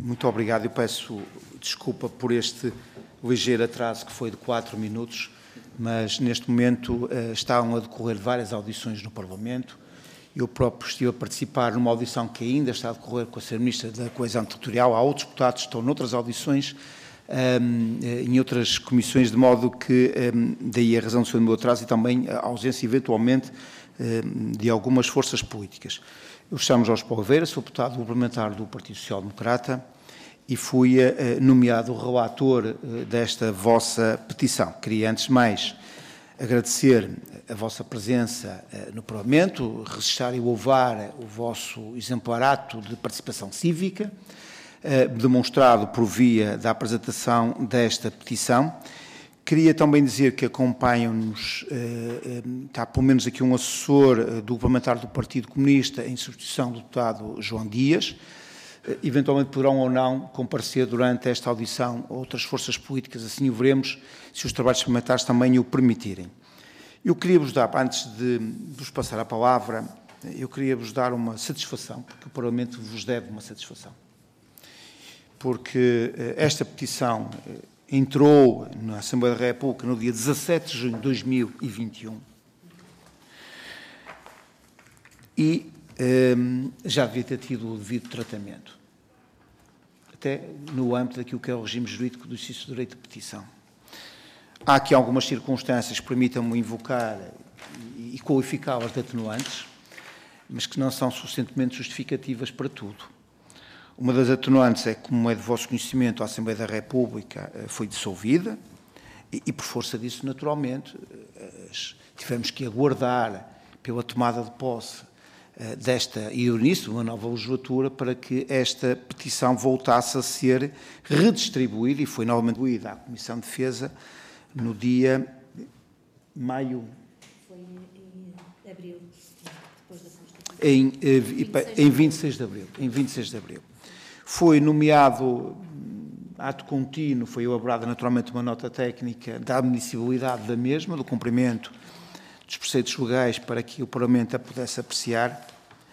Muito obrigado. Eu peço desculpa por este ligeiro atraso que foi de 4 minutos, mas neste momento estão a decorrer várias audições no Parlamento. Eu próprio estive a participar numa audição que ainda está a decorrer com a Sra. Ministra da Coesão Territorial. Há outros deputados que estão noutras audições, em outras comissões, de modo que daí a razão do seu meu atraso e também a ausência, eventualmente, de algumas forças políticas. Eu chamo Jorge Paulo Oliveira, sou deputado complementar do Partido Social Democrata e fui nomeado relator desta vossa petição. Queria, antes de mais, agradecer a vossa presença no Parlamento, registrar e louvar o vosso exemplar ato de participação cívica, demonstrado por via da apresentação desta petição. Queria também dizer que acompanham-nos, está pelo menos aqui um assessor do parlamentar do Partido Comunista em substituição do deputado João Dias. Eventualmente poderão ou não comparecer durante esta audição outras forças políticas, assim o veremos, se os trabalhos parlamentares também o permitirem. Eu queria-vos dar, antes de vos passar a palavra, eu queria-vos dar uma satisfação, porque o Parlamento vos deve uma satisfação. Porque esta petição entrou na Assembleia da República no dia 17 de junho de 2021 e já devia ter tido o devido tratamento, até no âmbito daquilo que é o regime jurídico do exercício do direito de petição. Há aqui algumas circunstâncias que permitam-me invocar e qualificá-las de atenuantes, mas que não são suficientemente justificativas para tudo. Uma das atenuantes é, como é de vosso conhecimento, a Assembleia da República foi dissolvida e por força disso, naturalmente, tivemos que aguardar pela tomada de posse desta e o início de uma nova legislatura para que esta petição voltasse a ser redistribuída e foi novamente distribuída à Comissão de Defesa no dia maio. Foi em abril, depois da Constituição. Em 26 de abril. Em 26 de abril. Foi nomeado, ato contínuo, foi elaborada naturalmente uma nota técnica da admissibilidade da mesma, do cumprimento dos preceitos legais para que o Parlamento a pudesse apreciar.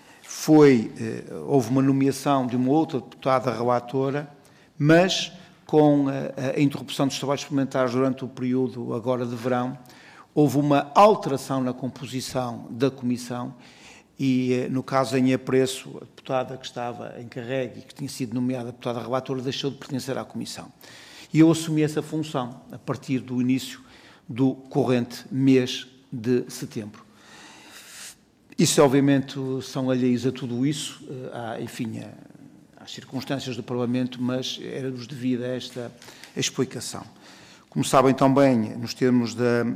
Houve uma nomeação de uma outra deputada relatora, mas com a interrupção dos trabalhos parlamentares durante o período agora de verão, houve uma alteração na composição da Comissão e, no caso em apreço, a deputada que estava encarregue e que tinha sido nomeada deputada relatora deixou de pertencer à Comissão. E eu assumi essa função a partir do início do corrente mês de setembro. Isso, obviamente, são alheios a tudo isso, às circunstâncias do Parlamento, mas era-nos devida esta explicação. Como sabem também, nos termos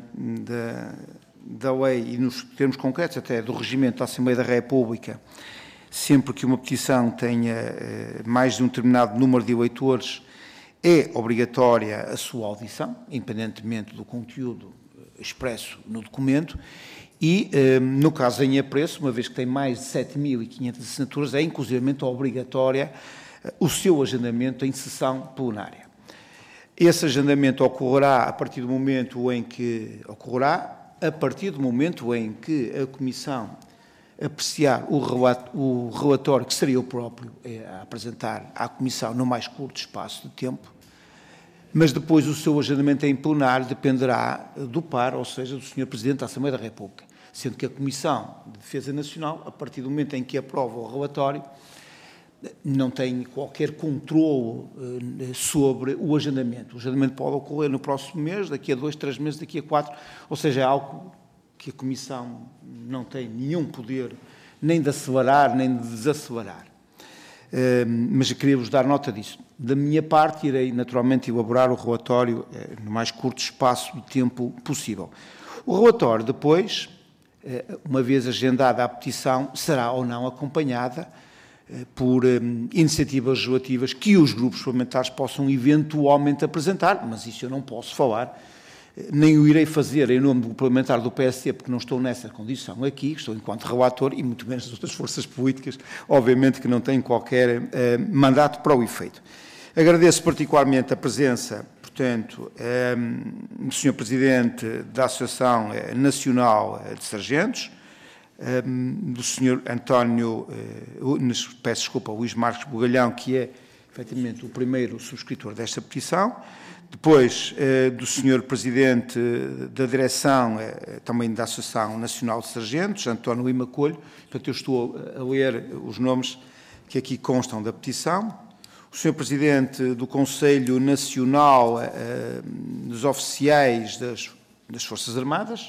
da lei e nos termos concretos até do regimento da Assembleia da República, sempre que uma petição tenha mais de um determinado número de eleitores, é obrigatória a sua audição, independentemente do conteúdo expresso no documento, e, no caso em apreço, uma vez que tem mais de 7.500 assinaturas, é inclusivamente obrigatória o seu agendamento em sessão plenária. Esse agendamento ocorrerá a partir do momento em que a Comissão apreciar o relatório, que seria o próprio a apresentar à Comissão no mais curto espaço de tempo, mas depois o seu agendamento em plenário dependerá do par, ou seja, do Sr. Presidente da Assembleia da República, sendo que a Comissão de Defesa Nacional, a partir do momento em que aprova o relatório, não tem qualquer controlo sobre o agendamento. O agendamento pode ocorrer no próximo mês, daqui a 2, 3 meses, daqui a 4, ou seja, é algo que a Comissão não tem nenhum poder nem de acelerar, nem de desacelerar. Mas eu queria-vos dar nota disso. Da minha parte, irei naturalmente elaborar o relatório no mais curto espaço de tempo possível. O relatório, depois, uma vez agendada a petição, será ou não acompanhada por iniciativas legislativas que os grupos parlamentares possam eventualmente apresentar, mas isso eu não posso falar, nem o irei fazer em nome do parlamentar do PSD, porque não estou nessa condição aqui, estou enquanto relator, e muito menos das outras forças políticas, obviamente que não têm qualquer mandato para o efeito. Agradeço particularmente a presença, portanto, do Sr. Presidente da Associação Nacional de Sargentos, do Sr. António, peço desculpa, Luís Marques Bugalhão, que é efetivamente, o primeiro subscritor desta petição, depois do Sr. Presidente da Direção, também da Associação Nacional de Sargentos, António Lima Coelho. Portanto, eu estou a ler os nomes que aqui constam da petição. O Sr. Presidente do Conselho Nacional dos Oficiais das Forças Armadas,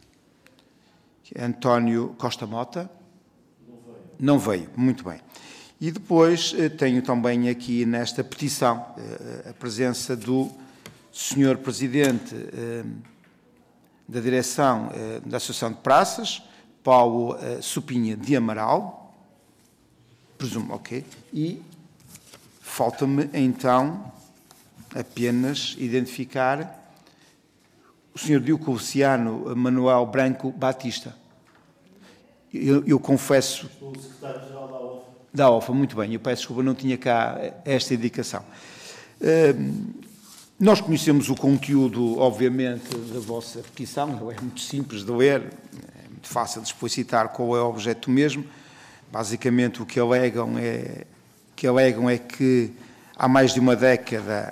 António Costa Mota. Não veio, muito bem. E depois tenho também aqui nesta petição a presença do Sr. Presidente da Direção da Associação de Praças, Paulo Supinha de Amaral, presumo, ok, e falta-me então apenas identificar o Sr. Diocleciano Manuel Branco Batista. Eu confesso... O secretário-geral da OFA. Da OFA, muito bem. Eu peço desculpa, não tinha cá esta indicação. Nós conhecemos o conteúdo, obviamente, da vossa petição. É muito simples de ler, é muito fácil de explicitar qual é o objeto mesmo. Basicamente, o que alegam é que há mais de uma década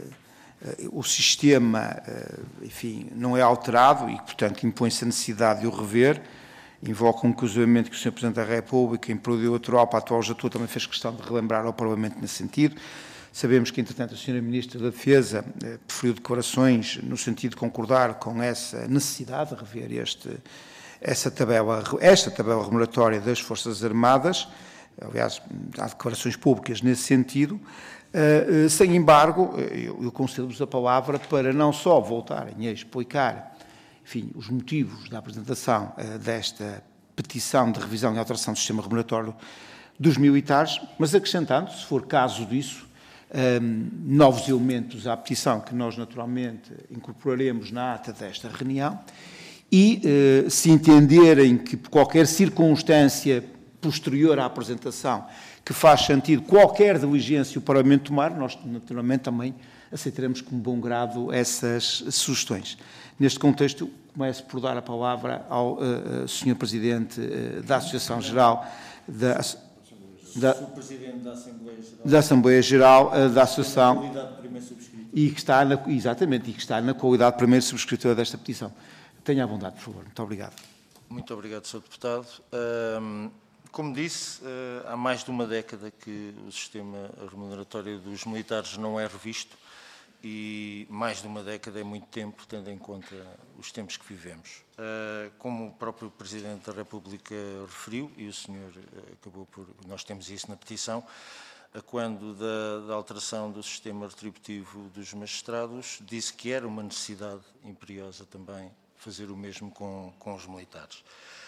o sistema, enfim, não é alterado e, portanto, impõe-se a necessidade de o rever. Invocam inclusivamente que o Sr. Presidente da República, em período eleitoral para a atual legislatura, também fez questão de relembrar ao Parlamento nesse sentido. Sabemos que, entretanto, a Sra. Ministra da Defesa preferiu declarações no sentido de concordar com essa necessidade de rever esta tabela remuneratória das Forças Armadas. Aliás, há declarações públicas nesse sentido. Sem embargo, eu concedo-vos a palavra para não só voltarem a explicar, enfim, os motivos da apresentação desta petição de revisão e alteração do sistema remuneratório dos militares, mas acrescentando, se for caso disso, novos elementos à petição que nós naturalmente incorporaremos na ata desta reunião e, se entenderem que por qualquer circunstância posterior à apresentação que faz sentido qualquer diligência o Parlamento tomar, nós naturalmente também aceitaremos com bom grado essas sugestões. Neste contexto, começo por dar a palavra ao Sr. Presidente da Associação-Geral da Assembleia Geral da Associação e que está na qualidade de primeiro subscritor desta petição. Tenha a bondade, por favor. Muito obrigado. Muito obrigado, Sr. Deputado. Como disse, há mais de uma década que o sistema remuneratório dos militares não é revisto e mais de uma década é muito tempo, tendo em conta os tempos que vivemos. Como o próprio Presidente da República referiu, e o senhor acabou por... Nós temos isso na petição, quando da alteração do sistema retributivo dos magistrados, disse que era uma necessidade imperiosa também fazer o mesmo com os militares.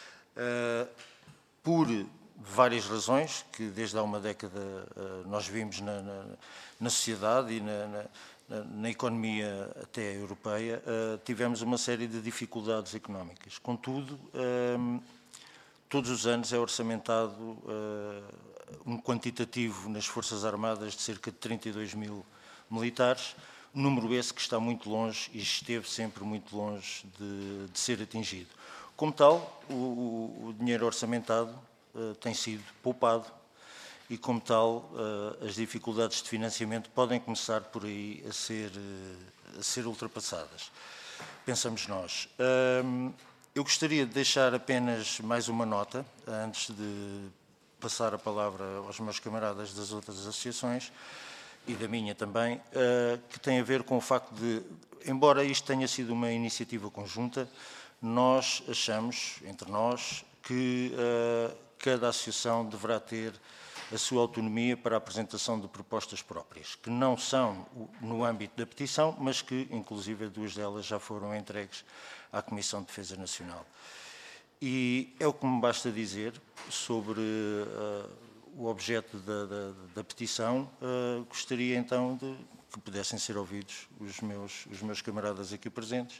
Por várias razões que desde há uma década nós vimos na sociedade e na economia até europeia, tivemos uma série de dificuldades económicas. Contudo, todos os anos é orçamentado um quantitativo nas Forças Armadas de cerca de 32 mil militares, número esse que está muito longe e esteve sempre muito longe de ser atingido. Como tal, o dinheiro orçamentado tem sido poupado e, como tal, as dificuldades de financiamento podem começar por aí a ser ultrapassadas. Pensamos nós. Eu gostaria de deixar apenas mais uma nota, antes de passar a palavra aos meus camaradas das outras associações, e da minha também, que tem a ver com o facto de, embora isto tenha sido uma iniciativa conjunta, nós achamos, entre nós, que cada associação deverá ter a sua autonomia para a apresentação de propostas próprias, que não são no âmbito da petição, mas que, inclusive, duas delas já foram entregues à Comissão de Defesa Nacional. E é o que me basta dizer sobre o objeto da petição. Gostaria, então, de que pudessem ser ouvidos os meus camaradas aqui presentes.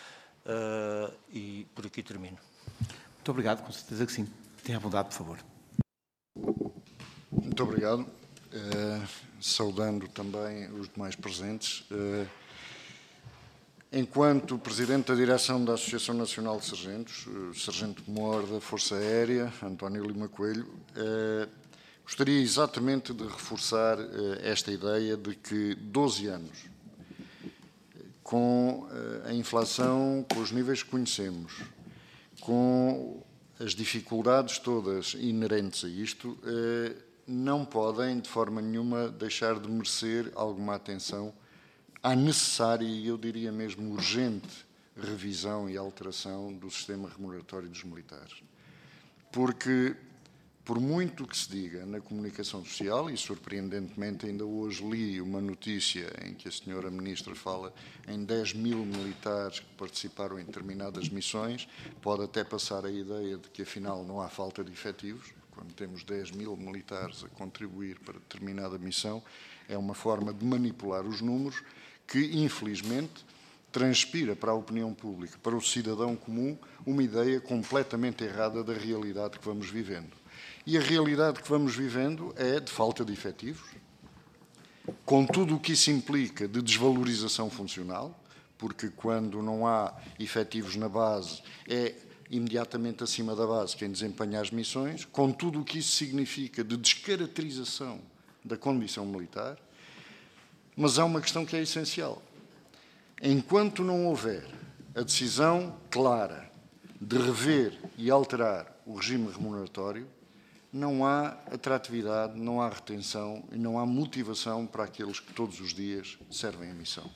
E por aqui termino. Muito obrigado, com certeza que sim. Tenha a vontade, por favor. Muito obrigado. Saudando também os demais presentes. Enquanto Presidente da Direção da Associação Nacional de Sargentos, Sargento-Mor da Força Aérea, António Lima Coelho, Gostaria exatamente de reforçar esta ideia de que 12 anos, com a inflação, com os níveis que conhecemos, com as dificuldades todas inerentes a isto, não podem, de forma nenhuma, deixar de merecer alguma atenção à necessária e, eu diria mesmo, urgente revisão e alteração do sistema remuneratório dos militares. Porque, por muito que se diga na comunicação social, e surpreendentemente ainda hoje li uma notícia em que a senhora Ministra fala em 10 mil militares que participaram em determinadas missões, pode até passar a ideia de que afinal não há falta de efetivos, quando temos 10 mil militares a contribuir para determinada missão, é uma forma de manipular os números que, infelizmente, transpira para a opinião pública, para o cidadão comum, uma ideia completamente errada da realidade que vamos vivendo. E a realidade que vamos vivendo é de falta de efetivos, com tudo o que isso implica de desvalorização funcional, porque quando não há efetivos na base, é imediatamente acima da base quem desempenha as missões, com tudo o que isso significa de descaracterização da condição militar. Mas há uma questão que é essencial. Enquanto não houver a decisão clara de rever e alterar o regime remuneratório, não há atratividade, não há retenção e não há motivação para aqueles que todos os dias servem a missão.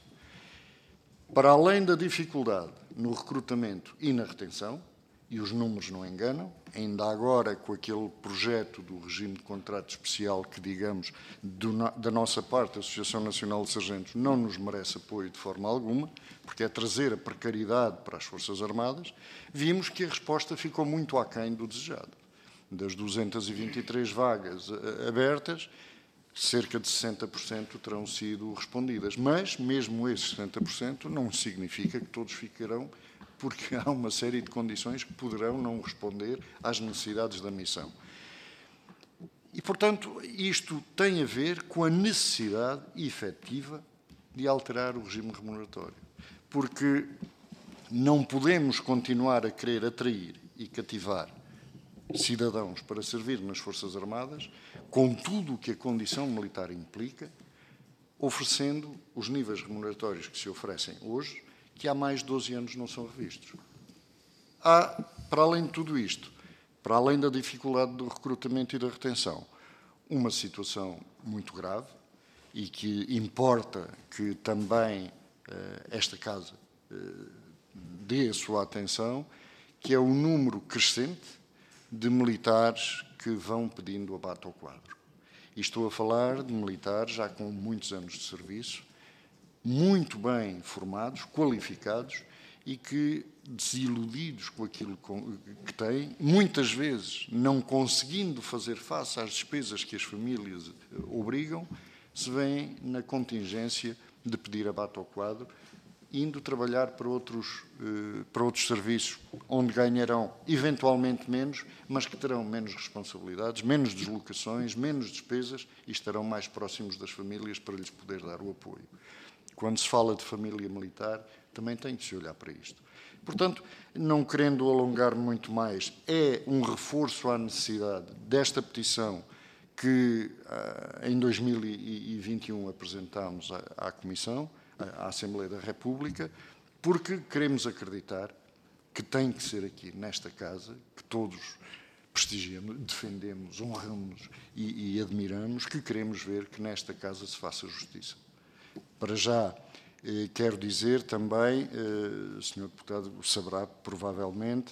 Para além da dificuldade no recrutamento e na retenção, e os números não enganam, ainda agora com aquele projeto do regime de contrato especial que, digamos, da nossa parte, a Associação Nacional de Sargentos não nos merece apoio de forma alguma, porque é trazer a precariedade para as Forças Armadas, vimos que a resposta ficou muito aquém do desejado. Das 223 vagas abertas, cerca de 60% terão sido respondidas. Mas, mesmo esses 60%, não significa que todos ficarão, porque há uma série de condições que poderão não responder às necessidades da missão. E, portanto, isto tem a ver com a necessidade efetiva de alterar o regime remuneratório. Porque não podemos continuar a querer atrair e cativar cidadãos para servir nas Forças Armadas, com tudo o que a condição militar implica, oferecendo os níveis remuneratórios que se oferecem hoje, que há mais de 12 anos não são revistos. Há, para além de tudo isto, para além da dificuldade do recrutamento e da retenção, uma situação muito grave e que importa que também esta Casa dê a sua atenção, que é o número crescente de militares que vão pedindo abate ao quadro. E estou a falar de militares já com muitos anos de serviço, muito bem formados, qualificados e que, desiludidos com aquilo que têm, muitas vezes não conseguindo fazer face às despesas que as famílias obrigam, se veem na contingência de pedir abate ao quadro, indo trabalhar para outros serviços, onde ganharão eventualmente menos, mas que terão menos responsabilidades, menos deslocações, menos despesas e estarão mais próximos das famílias para lhes poder dar o apoio. Quando se fala de família militar, também tem de se olhar para isto. Portanto, não querendo alongar muito mais, é um reforço à necessidade desta petição que em 2021 apresentámos à Comissão, à Assembleia da República, porque queremos acreditar que tem que ser aqui, nesta Casa, que todos prestigiamos, defendemos, honramos e admiramos, que queremos ver que nesta Casa se faça justiça. Para já, quero dizer também, o Sr. Deputado saberá provavelmente,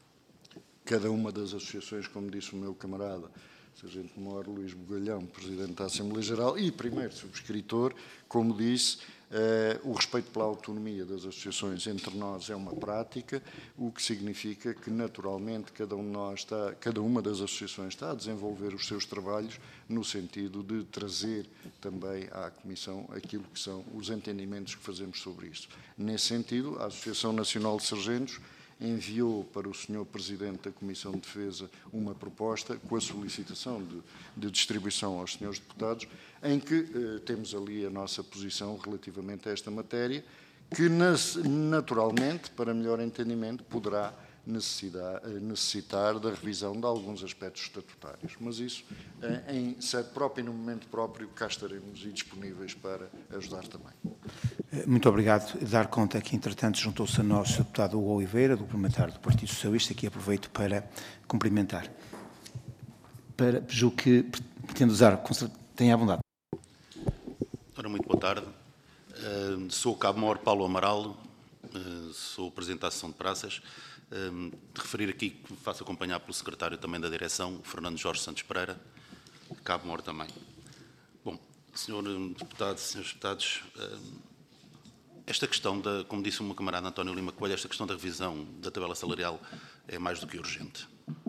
cada uma das associações, como disse o meu camarada, Sargento-Maior Luís Bugalhão, Presidente da Assembleia Geral e primeiro subscritor, como disse, o respeito pela autonomia das associações entre nós é uma prática, o que significa que, naturalmente, cada uma das associações está a desenvolver os seus trabalhos no sentido de trazer também à Comissão aquilo que são os entendimentos que fazemos sobre isso. Nesse sentido, a Associação Nacional de Sargentos enviou para o Sr. Presidente da Comissão de Defesa uma proposta com a solicitação de distribuição aos Srs. Deputados, em que temos ali a nossa posição relativamente a esta matéria, que naturalmente, para melhor entendimento, poderá necessitar da revisão de alguns aspectos estatutários. Mas isso, em sede própria e no momento próprio, cá estaremos disponíveis para ajudar também. Muito obrigado. Dar conta que, entretanto, juntou-se a nós o deputado Hugo Oliveira, do parlamentar do Partido Socialista, que aproveito para cumprimentar. Julgo que pretendo usar, tenha à vontade. Ora, muito boa tarde. Sou o Cabo-Mor Paulo Amaral, sou o Presidente da Associação de Praças. De referir aqui que me faço acompanhar pelo Secretário também da Direção, Fernando Jorge Santos Pereira, Cabo-Mor também. Bom, senhores deputados, esta questão, como disse o meu camarada António Lima Coelho, esta questão da revisão da tabela salarial é mais do que urgente.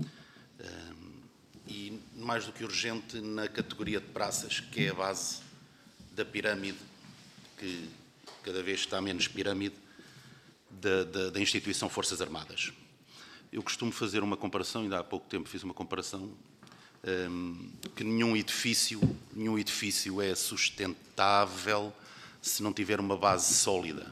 E mais do que urgente na categoria de praças, que é a base da pirâmide, que cada vez está menos pirâmide, da instituição Forças Armadas. Eu costumo fazer uma comparação, ainda há pouco tempo fiz uma comparação, que nenhum edifício é sustentável se não tiver uma base sólida.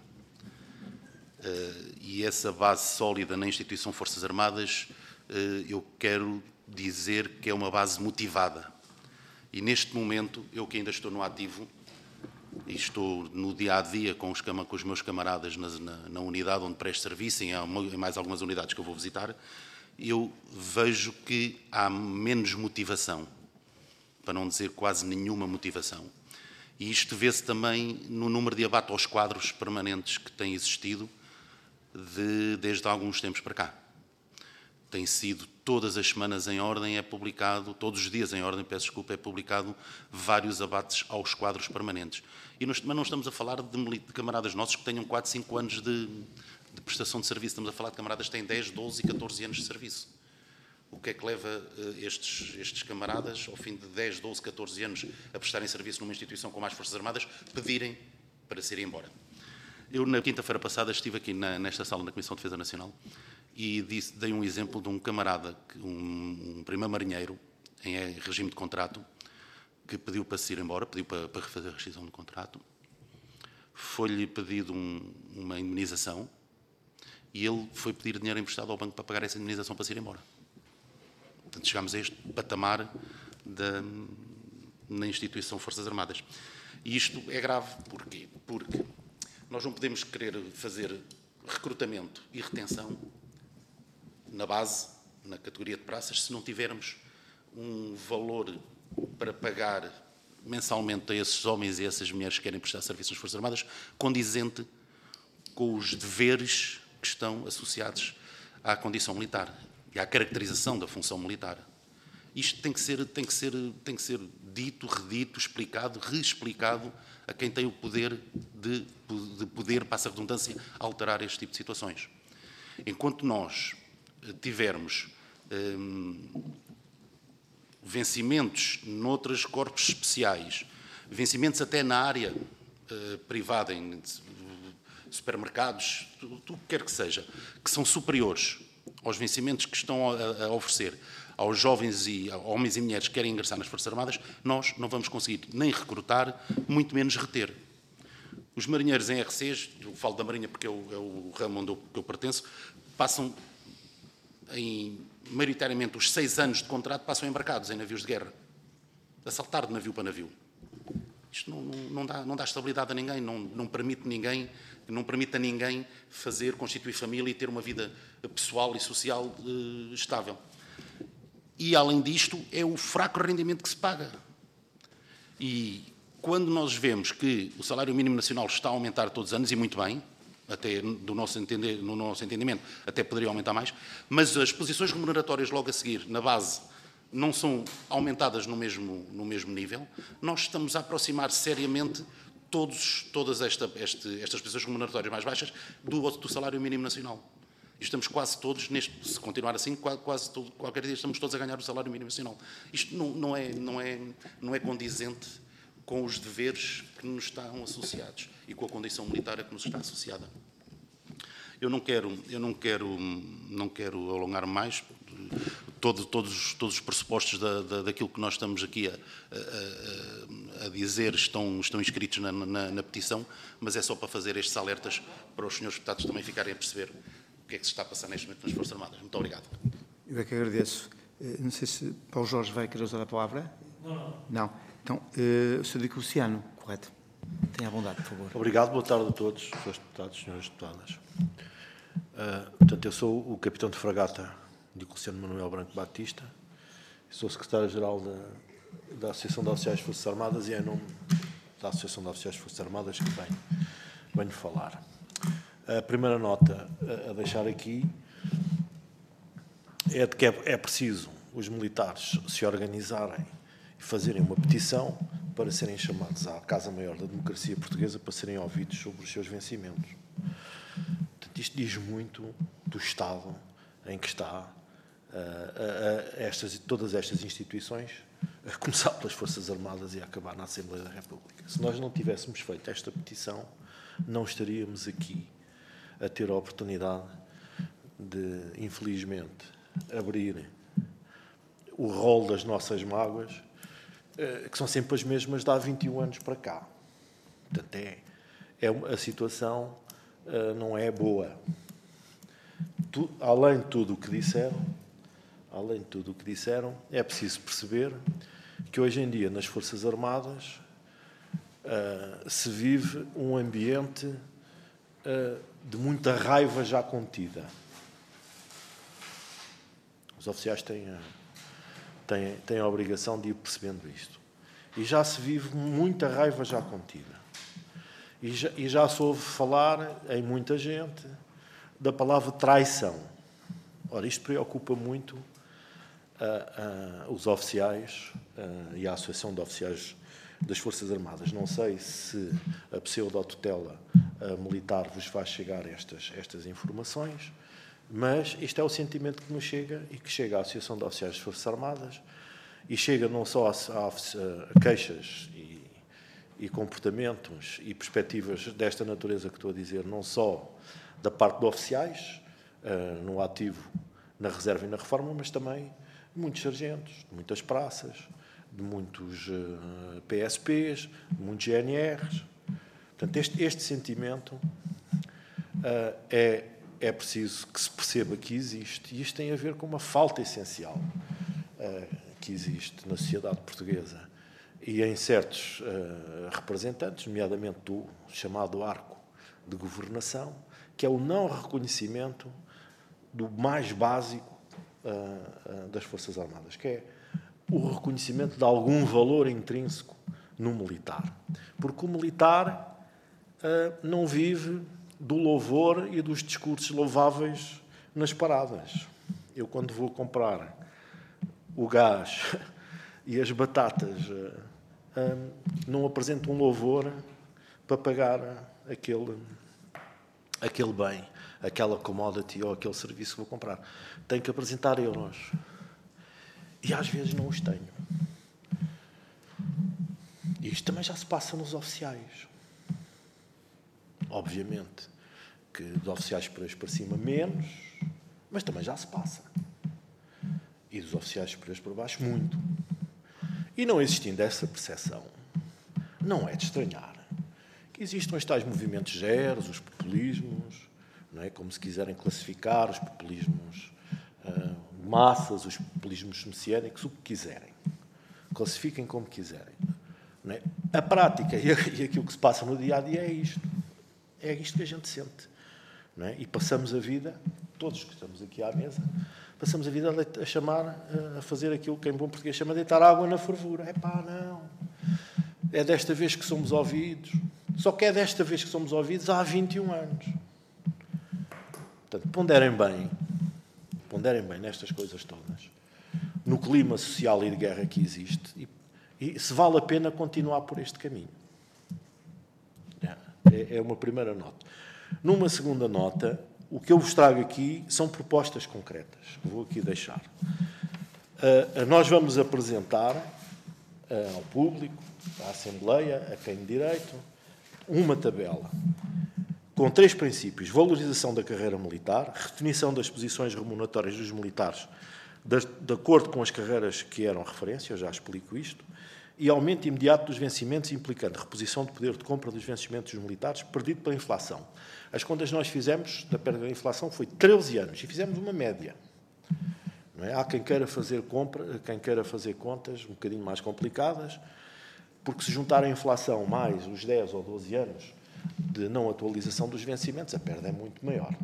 E essa base sólida na instituição Forças Armadas, eu quero dizer que é uma base motivada. E neste momento, eu que ainda estou no ativo, e estou no dia-a-dia com os meus camaradas na unidade onde presto serviço, e em mais algumas unidades que eu vou visitar, eu vejo que há menos motivação, para não dizer quase nenhuma motivação. E isto vê-se também no número de abate aos quadros permanentes que tem existido desde há alguns tempos para cá. Tem sido todas as semanas em ordem, é publicado, todos os dias em ordem, peço desculpa, é publicado vários abates aos quadros permanentes. Mas não estamos a falar de camaradas nossos que tenham 4, 5 anos de prestação de serviço, estamos a falar de camaradas que têm 10, 12 e 14 anos de serviço. O que é que leva estes camaradas, ao fim de 10, 12, 14 anos, a prestarem serviço numa instituição com mais Forças Armadas, pedirem para se irem embora? Eu, na quinta-feira passada, estive aqui nesta sala, na Comissão de Defesa Nacional, e dei um exemplo de um camarada, um primeiro marinheiro, em regime de contrato, que pediu para se ir embora, pediu para refazer a rescisão do contrato. Foi-lhe pedido uma indemnização e ele foi pedir dinheiro emprestado ao banco para pagar essa indemnização para se ir embora. Portanto, chegámos a este patamar na instituição Forças Armadas. E isto é grave. Porquê? Porque nós não podemos querer fazer recrutamento e retenção na base, na categoria de praças, se não tivermos um valor para pagar mensalmente a esses homens e a essas mulheres que querem prestar serviço nas Forças Armadas, condizente com os deveres que estão associados à condição militar e à caracterização da função militar. Isto tem que ser dito, redito, explicado, reexplicado a quem tem o poder de poder, passa a redundância, alterar este tipo de situações. Enquanto nós tivermos vencimentos noutros corpos especiais, vencimentos até na área privada, em supermercados, tudo o que quer que seja, que são superiores aos vencimentos que estão a oferecer aos jovens e homens e mulheres que querem ingressar nas Forças Armadas, nós não vamos conseguir nem recrutar, muito menos reter. Os marinheiros em RCs, eu falo da Marinha porque é o ramo onde eu pertenço, passam maioritariamente os 6 anos de contrato passam embarcados em navios de guerra, a saltar de navio para navio. Isto não dá estabilidade a ninguém, não permite a ninguém constituir família e ter uma vida pessoal e social estável. E, além disto, é o fraco rendimento que se paga. E quando nós vemos que o salário mínimo nacional está a aumentar todos os anos, e muito bem, até no nosso entendimento, até poderia aumentar mais, mas as posições remuneratórias logo a seguir, na base, não são aumentadas no mesmo nível, nós estamos a aproximar seriamente todas estas posições remuneratórias mais baixas do salário mínimo nacional. E estamos quase todos, se continuar assim, qualquer dia estamos todos a ganhar o salário mínimo nacional. Isto não é condizente com os deveres que nos estão associados e com a condição militar a que nos está associada. Eu não quero alongar mais. Todos os pressupostos daquilo que nós estamos aqui a dizer estão inscritos na petição, mas é só para fazer estes alertas para os senhores deputados também ficarem a perceber o que é que se está a passar neste momento nas Forças Armadas. Muito obrigado. Eu é que agradeço. Não sei se Paulo Jorge vai querer usar a palavra. Não. Então, o Sr. Diocleciano, correto. Tenha a bondade, por favor. Obrigado, boa tarde a todos, senhores deputados, senhoras deputadas. Portanto, eu sou o capitão de fragata Diocleciano Manuel Branco Batista, sou secretário-geral da Associação de Oficiais de Forças Armadas e é em nome da Associação de Oficiais de Forças Armadas que venho falar. A primeira nota a deixar aqui é de que é preciso os militares se organizarem e fazerem uma petição para serem chamados à Casa Maior da Democracia Portuguesa para serem ouvidos sobre os seus vencimentos. Portanto, isto diz muito do estado em que está todas estas instituições, a começar pelas Forças Armadas e a acabar na Assembleia da República. Se nós não tivéssemos feito esta petição, não estaríamos aqui a ter a oportunidade de, infelizmente, abrir o rol das nossas mágoas, que são sempre as mesmas de há 21 anos para cá. Portanto, a situação não é boa. Além de tudo o que disseram, é preciso perceber que hoje em dia nas Forças Armadas se vive um ambiente de muita raiva já contida. Os oficiais têm a obrigação de ir percebendo isto. E já se vive muita raiva já contida. E já se ouve falar em muita gente da palavra traição. Ora, isto preocupa muito os oficiais e a Associação de Oficiais das Forças Armadas. Não sei se a pseudo-tutela militar vos faz chegar estas informações, mas isto é o sentimento que nos chega e que chega à Associação de Oficiais das Forças Armadas e chega não só a queixas e comportamentos e perspectivas desta natureza que estou a dizer, não só da parte de oficiais, no ativo, na reserva e na reforma, mas também de muitos sargentos, de muitas praças, de muitos PSPs, de muitos GNRs. Portanto, este sentimento é preciso que se perceba que existe, e isto tem a ver com uma falta essencial que existe na sociedade portuguesa e em certos representantes, nomeadamente do chamado arco de governação, que é o não reconhecimento do mais básico das Forças Armadas, que é o reconhecimento de algum valor intrínseco no militar. Porque o militar não vive do louvor e dos discursos louváveis nas paradas. Eu, quando vou comprar o gás e as batatas, não apresento um louvor para pagar aquele bem, aquela commodity ou aquele serviço que vou comprar. Tenho que apresentar euros. E às vezes não os tenho. E isto também já se passa nos oficiais. Obviamente que dos oficiais superiores para cima menos, mas também já se passa. E dos oficiais superiores para baixo muito. E não existindo essa percepção, não é de estranhar que existam os tais movimentos zeros, os populismos, não é? Como se quiserem classificar, os populismos de massas, os populismos messiânicos, o que quiserem. Classifiquem como quiserem. Não é? A prática e aquilo que se passa no dia-a-dia é isto. É isto que a gente sente. Não é? E passamos a vida, todos que estamos aqui à mesa, passamos a vida a fazer aquilo que em bom português chama de deitar água na fervura. Não. É desta vez que somos ouvidos. Só que é desta vez que somos ouvidos há 21 anos. Portanto, ponderem bem nestas coisas todas, no clima social e de guerra que existe, e se vale a pena continuar por este caminho. É uma primeira nota. Numa segunda nota, o que eu vos trago aqui são propostas concretas, que vou aqui deixar. Nós vamos apresentar ao público, à Assembleia, a quem de direito, uma tabela com 3 princípios: valorização da carreira militar, redefinição das posições remuneratórias dos militares de acordo com as carreiras que eram referência, eu já explico isto, e aumento imediato dos vencimentos, implicando reposição de poder de compra dos vencimentos dos militares perdido pela inflação. As contas que nós fizemos da perda da inflação foi 13 anos e fizemos uma média. Não é? Há quem queira fazer contas um bocadinho mais complicadas, porque se juntar a inflação mais os 10 ou 12 anos de não atualização dos vencimentos, a perda é muito maior.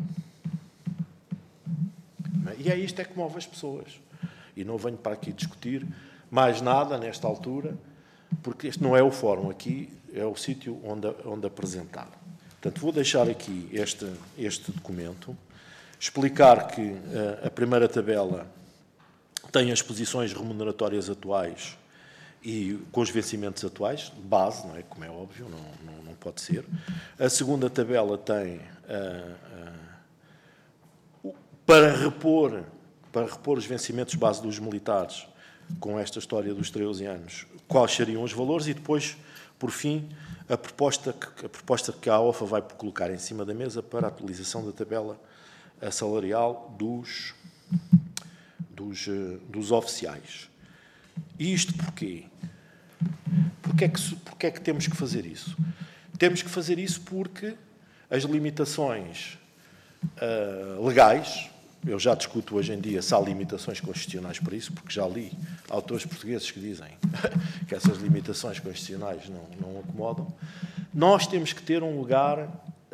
Não é? E é isto que move as pessoas. E não venho para aqui discutir mais nada nesta altura, porque este não é o fórum, aqui é o sítio onde apresentar. Portanto, vou deixar aqui este documento, explicar que a primeira tabela tem as posições remuneratórias atuais e com os vencimentos atuais, base, não é? Como é óbvio, não pode ser. A segunda tabela tem, para repor os vencimentos base dos militares, com esta história dos 13 anos, quais seriam os valores e depois, por fim, a proposta que a AOFA vai colocar em cima da mesa para a atualização da tabela salarial dos oficiais. E isto porquê? Porquê é que temos que fazer isso? Temos que fazer isso porque as limitações legais, eu já discuto hoje em dia se há limitações constitucionais para isso, porque já li autores portugueses que dizem que essas limitações constitucionais não acomodam. Nós temos que ter um lugar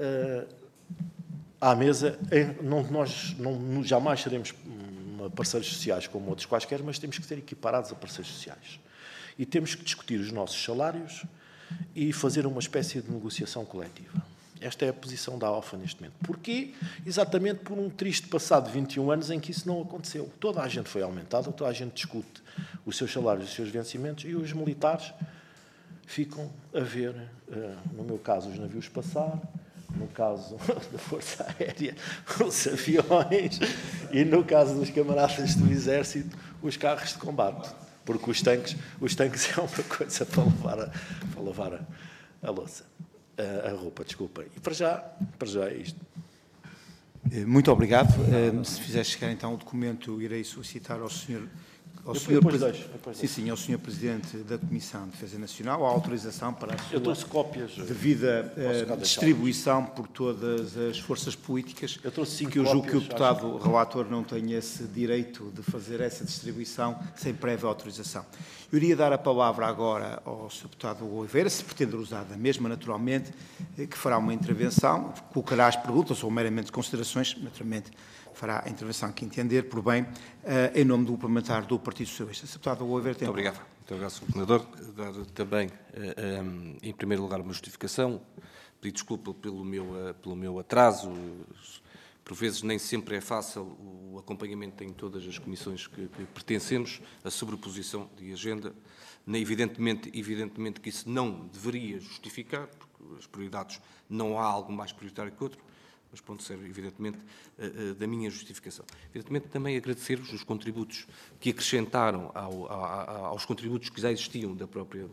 à mesa. Nós jamais seremos parceiros sociais como outros quaisquer, mas temos que ser equiparados a parceiros sociais. E temos que discutir os nossos salários e fazer uma espécie de negociação coletiva. Esta é a posição da AOFA neste momento. Porquê? Exatamente por um triste passado de 21 anos em que isso não aconteceu. Toda a gente foi aumentada, toda a gente discute os seus salários e os seus vencimentos e os militares ficam a ver, no meu caso, os navios passar, no caso da Força Aérea, os aviões e, no caso dos camaradas do Exército, os carros de combate. Porque os tanques é uma coisa para lavar a louça. A roupa, desculpa. E para já é isto. Muito obrigado. Se fizer chegar então o documento, irei solicitar ao senhor... ao Sr. Presidente da Comissão de Defesa Nacional a autorização para a sua devida distribuição por todas as forças políticas, que eu julgo que o deputado relator não tem esse direito de fazer essa distribuição sem prévia autorização. Eu iria dar a palavra agora ao Sr. Deputado Oliveira, se pretender usar da mesma, naturalmente, que fará uma intervenção, colocará as perguntas ou meramente considerações, naturalmente, fará a intervenção que entender por bem, em nome do parlamentar do Partido Socialista. Sr. Deputado Oliveira, tem... Muito obrigado, Sr. Coordenador. Dar também, em primeiro lugar, uma justificação. Pedir desculpa pelo meu atraso. Por vezes nem sempre é fácil o acompanhamento em todas as comissões que pertencemos, a sobreposição de agenda. Evidentemente que isso não deveria justificar, porque as prioridades não há algo mais prioritário que outro, mas pronto, serve evidentemente da minha justificação. Evidentemente também agradecer-vos os contributos que acrescentaram aos contributos que já existiam da própria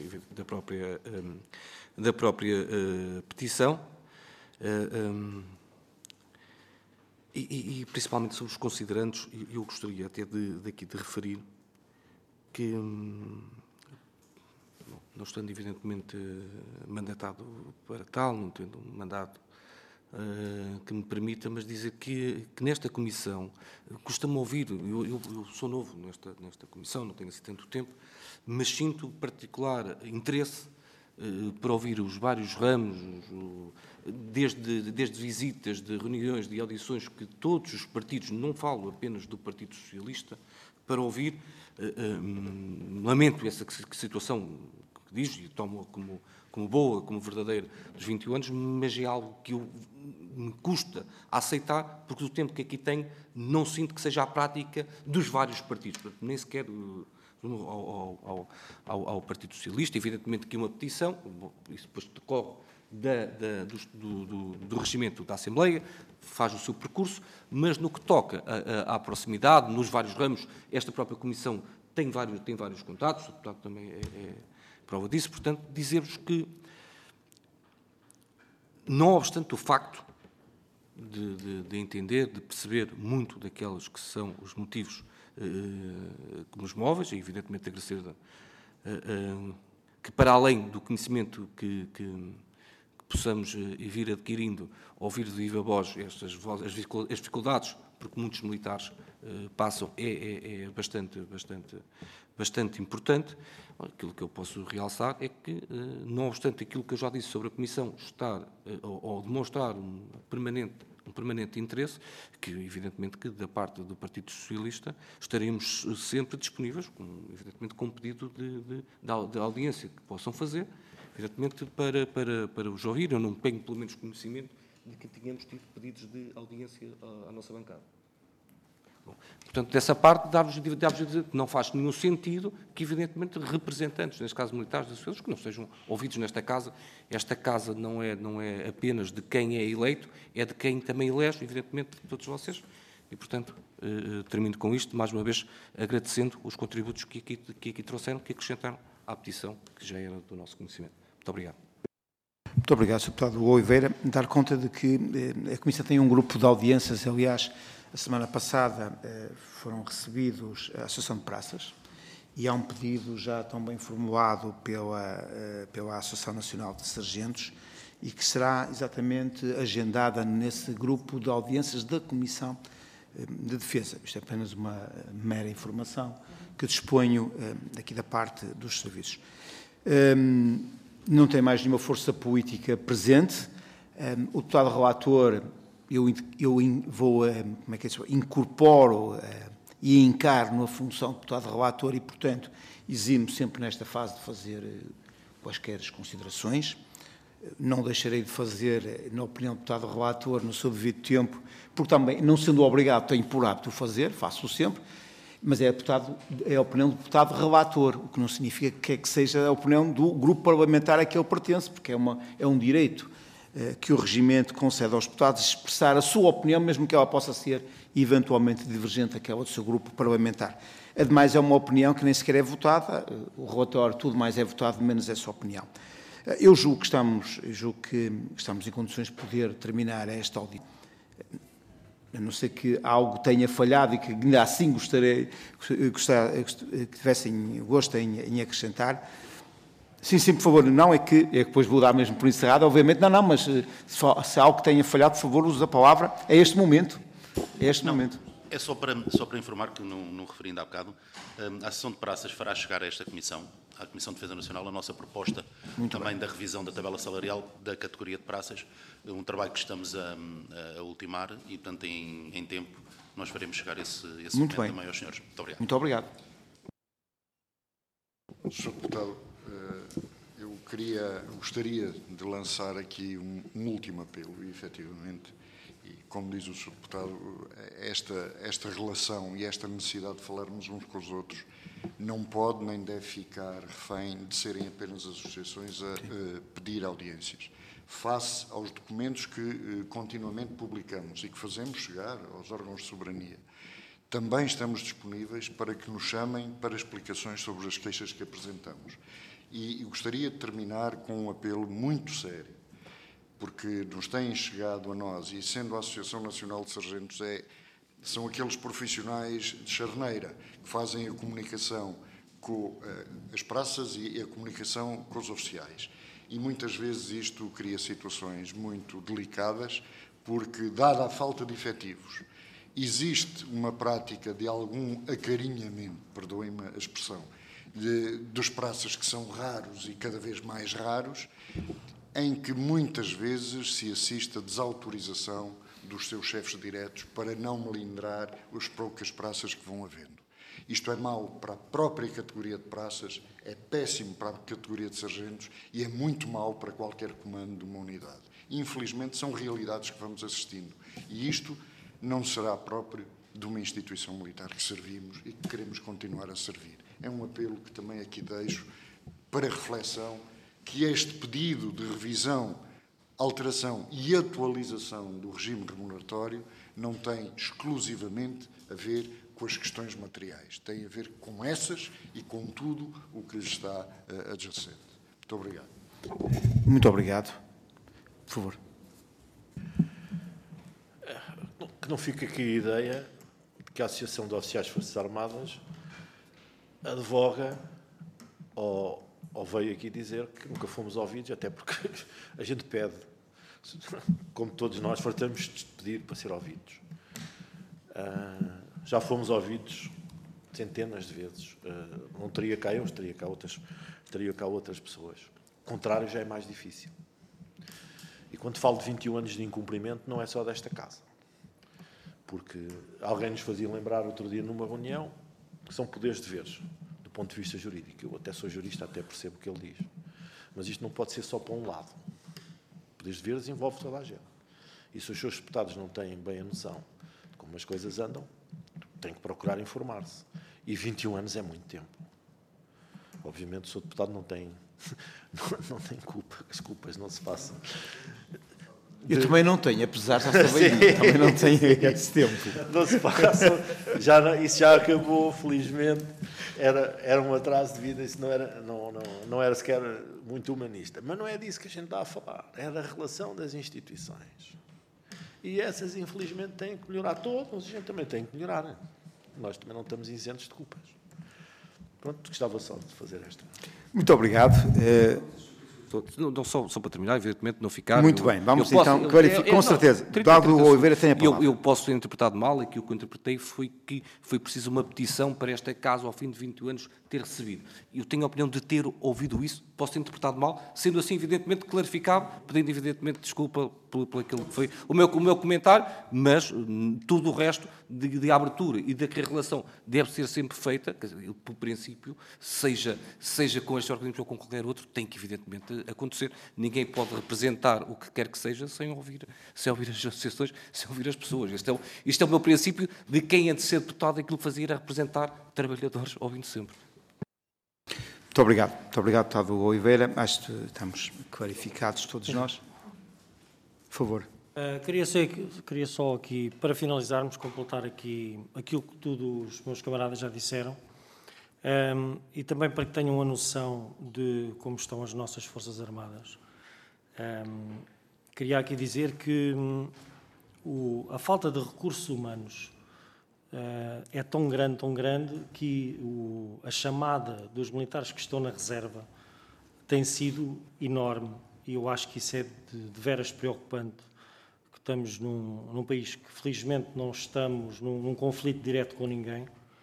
petição. E principalmente sobre os considerandos, eu gostaria até daqui de referir que, não estando evidentemente mandatado para tal, não tendo um mandato que me permita, mas dizer que nesta comissão, custa-me ouvir, eu sou novo nesta comissão, não tenho assim tanto tempo, mas sinto particular interesse para ouvir os vários ramos, desde visitas, de reuniões, de audições, que todos os partidos, não falo apenas do Partido Socialista, para ouvir, lamento essa situação que diz, e tomo como boa, como verdadeira, dos 21 anos, mas é algo que me custa a aceitar, porque do tempo que aqui tenho, não sinto que seja a prática dos vários partidos, nem sequer ao Partido Socialista. Evidentemente que uma petição, isso depois decorre do regimento da Assembleia, faz o seu percurso, mas no que toca à proximidade, nos vários ramos, esta própria Comissão tem vários contatos, o deputado também é prova disso. Portanto, dizer-vos que, não obstante o facto de entender, de perceber muito daqueles que são os motivos que nos movem, e evidentemente agradecer que para além do conhecimento que possamos vir adquirindo, ouvir de viva voz as dificuldades, porque muitos militares passam, é bastante importante. Aquilo que eu posso realçar é que, não obstante aquilo que eu já disse sobre a Comissão estar ou demonstrar um permanente interesse, que evidentemente que da parte do Partido Socialista estaremos sempre disponíveis, evidentemente com pedido de audiência que possam fazer, evidentemente para os ouvir. Eu não tenho pelo menos conhecimento de que tínhamos tido pedidos de audiência à nossa bancada. Bom, portanto, dessa parte, dar-vos a dizer que não faz nenhum sentido que, evidentemente, representantes, neste caso militares das sociedades, que não sejam ouvidos nesta casa. Esta casa não é apenas de quem é eleito, é de quem também elege, evidentemente, de todos vocês. E, portanto, termino com isto, mais uma vez, agradecendo os contributos que aqui trouxeram, que acrescentaram à petição, que já era do nosso conhecimento. Muito obrigado. Muito obrigado, Sr. Deputado Oliveira. Dar conta de que a Comissão tem um grupo de audiências, aliás, a semana passada foram recebidos a Associação de Praças e há um pedido já também formulado pela Associação Nacional de Sargentos e que será exatamente agendada nesse grupo de audiências da Comissão de Defesa. Isto é apenas uma mera informação que disponho aqui da parte dos serviços. Não tem mais nenhuma força política presente. O deputado relator, eu vou, incorporo e encaro na função de deputado relator e, portanto, eximo sempre nesta fase de fazer quaisquer considerações. Não deixarei de fazer, na opinião do deputado relator, no seu devido tempo, porque também, não sendo obrigado, tenho por hábito o fazer, faço-o sempre, mas é a opinião do deputado relator, o que não significa que seja a opinião do grupo parlamentar a que ele pertence, porque é um direito que o regimento concede aos deputados expressar a sua opinião, mesmo que ela possa ser eventualmente divergente daquela do seu grupo parlamentar. Ademais, é uma opinião que nem sequer é votada, o relatório, tudo mais é votado, menos essa opinião. Eu julgo que estamos em condições de poder terminar esta audiência. A não ser que algo tenha falhado e que ainda assim que tivessem gosto em acrescentar. Sim, por favor, não é que depois vou dar mesmo por encerrado, obviamente, não, mas se há algo que tenha falhado, por favor, use a palavra, é este momento. Momento. É só para informar que, não referindo há bocado, a Associação de Praças fará chegar a esta Comissão, à Comissão de Defesa Nacional, a nossa proposta também da revisão da tabela salarial da categoria de praças, um trabalho que estamos a ultimar e, portanto, em tempo, nós faremos chegar esse documento também aos senhores. Muito obrigado. Muito obrigado. Sr. Deputado, eu gostaria de lançar aqui um último apelo, e, efetivamente, e como diz o Sr. Deputado, esta relação e esta necessidade de falarmos uns com os outros não pode nem deve ficar refém de serem apenas as associações a pedir audiências. Face aos documentos que continuamente publicamos e que fazemos chegar aos órgãos de soberania, também estamos disponíveis para que nos chamem para explicações sobre as queixas que apresentamos. E gostaria de terminar com um apelo muito sério, porque nos têm chegado a nós, e sendo a Associação Nacional de Sargentos são aqueles profissionais de charneira que fazem a comunicação com as praças e a comunicação com os oficiais. E muitas vezes isto cria situações muito delicadas, porque, dada a falta de efetivos, existe uma prática de algum acarinhamento, perdoem-me a expressão, dos praças que são raros e cada vez mais raros, em que muitas vezes se assiste a desautorização dos seus chefes diretos para não melindrar as poucas praças que vão havendo. Isto é mau para a própria categoria de praças, é péssimo para a categoria de sargentos e é muito mau para qualquer comando de uma unidade. Infelizmente, são realidades que vamos assistindo. E isto não será próprio de uma instituição militar que servimos e que queremos continuar a servir. É um apelo que também aqui deixo para reflexão, que este pedido de revisão, alteração e atualização do regime remuneratório não tem exclusivamente a ver com as questões materiais. Tem a ver com essas e com tudo o que lhes está adjacente. Muito obrigado. Muito obrigado. Por favor. Que não fique aqui a ideia de que a Associação de Oficiais de Forças Armadas advoga ou veio aqui dizer que nunca fomos ouvidos, até porque a gente pede, como todos nós, fartamos de pedir para ser ouvidos. Já fomos ouvidos centenas de vezes. Não teria cá eu, teria cá outras pessoas. O contrário já é mais difícil. E quando falo de 21 anos de incumprimento, não é só desta casa. Porque alguém nos fazia lembrar outro dia numa reunião que são poderes de deveres, do ponto de vista jurídico. Eu até sou jurista, até percebo o que ele diz. Mas isto não pode ser só para um lado. Poderes de deveres envolve toda a gente. E se os seus deputados não têm bem a noção de como as coisas andam, têm que procurar informar-se. E 21 anos é muito tempo. Obviamente o seu deputado não tem culpa. As culpas não se passam. Eu também não tenho, apesar de estar bem, também não tenho esse tempo. Não se passa, isso já acabou, felizmente. Era um atraso de vida, isso não era sequer muito humanista. Mas não é disso que a gente está a falar, é da relação das instituições. E essas, infelizmente, têm que melhorar todos, mas a gente também tem que melhorar. Né? Nós também não estamos isentos de culpas. Pronto, gostava só de fazer esta. Muito obrigado. Não, só para terminar, evidentemente, não ficar... Muito bem, vamos então clarificar, com certeza. Dado Oliveira tem a palavra. Eu posso ter interpretado mal, aquilo que eu interpretei foi que foi preciso uma petição para este caso, ao fim de 21 anos, ter recebido. Eu tenho a opinião de ter ouvido isso, posso ter interpretado mal, sendo assim, evidentemente, clarificado, pedindo, evidentemente, desculpa por aquilo que foi o meu comentário, mas tudo o resto de abertura e de que a relação deve ser sempre feita, quer dizer, por princípio, seja com este organismo ou com qualquer outro, tem que, evidentemente, acontecer. Ninguém pode representar o que quer que seja sem ouvir as associações, sem ouvir as pessoas. Este é o meu princípio de quem, antes de ser deputado, aquilo que fazia era representar trabalhadores, ouvindo sempre. Muito obrigado, deputado Oliveira. Acho que estamos clarificados todos nós. Por favor. Queria só aqui, para finalizarmos, completar aqui aquilo que todos os meus camaradas já disseram, e também para que tenham uma noção de como estão as nossas Forças Armadas. Queria aqui dizer que a falta de recursos humanos é tão grande que a chamada dos militares que estão na reserva tem sido enorme, e eu acho que isso é de veras preocupante, que estamos num país que felizmente não estamos num conflito direto com ninguém,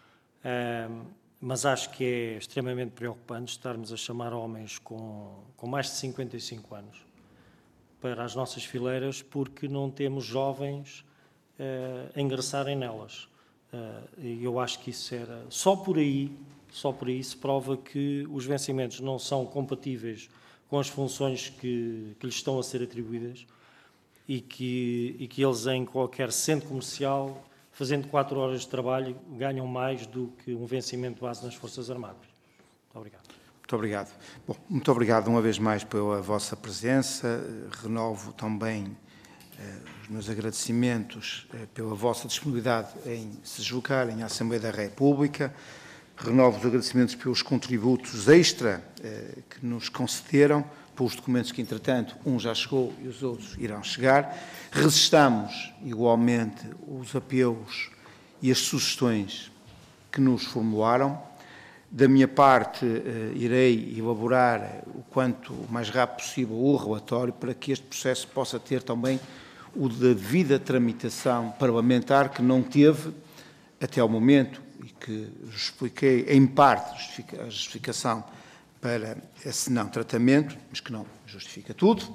mas acho que é extremamente preocupante estarmos a chamar homens com mais de 55 anos para as nossas fileiras porque não temos jovens a ingressarem nelas. E eu acho que isso era... Só por aí se prova que os vencimentos não são compatíveis com as funções que lhes estão a ser atribuídas e que eles, em qualquer centro comercial, fazendo 4 horas de trabalho, ganham mais do que um vencimento base nas Forças Armadas. Muito obrigado. Muito obrigado. Bom, muito obrigado uma vez mais pela vossa presença. Renovo também os meus agradecimentos pela vossa disponibilidade em se deslocarem à Assembleia da República. Renovo os agradecimentos pelos contributos extra que nos concederam, pelos documentos que, entretanto, um já chegou e os outros irão chegar. Resistamos, igualmente, os apelos e as sugestões que nos formularam. Da minha parte, irei elaborar o quanto mais rápido possível o relatório para que este processo possa ter também o da devida tramitação parlamentar que não teve até ao momento e que expliquei em parte a justificação para esse não tratamento, mas que não justifica tudo,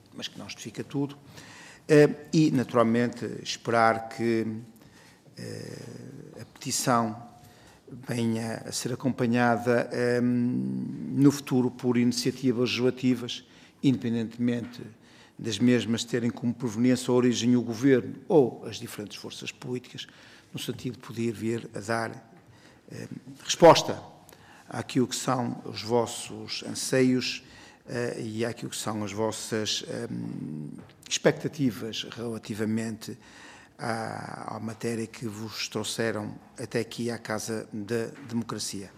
e naturalmente esperar que a petição venha a ser acompanhada no futuro por iniciativas legislativas, independentemente das mesmas terem como proveniência ou origem o Governo ou as diferentes forças políticas, no sentido de poder vir a dar resposta àquilo que são os vossos anseios e àquilo que são as vossas expectativas relativamente à matéria que vos trouxeram até aqui à Casa da Democracia.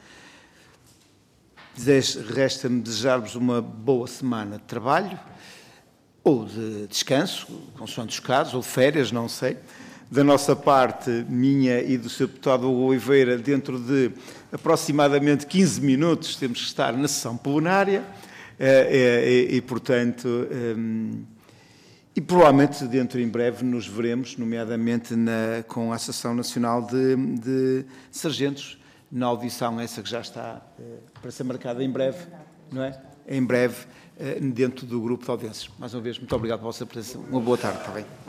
Resta-me desejar-vos uma boa semana de trabalho, ou de descanso, consoante os casos, ou de férias, não sei, da nossa parte, minha e do Sr. Deputado Hugo Oliveira, dentro de aproximadamente 15 minutos, temos que estar na sessão plenária portanto, e provavelmente dentro em breve nos veremos, nomeadamente com a Associação Nacional de Sargentos, na audição essa que já está para ser marcada em breve, não é? Em breve, dentro do grupo de audiências. Mais uma vez, muito obrigado pela vossa presença. Uma boa tarde, está bem?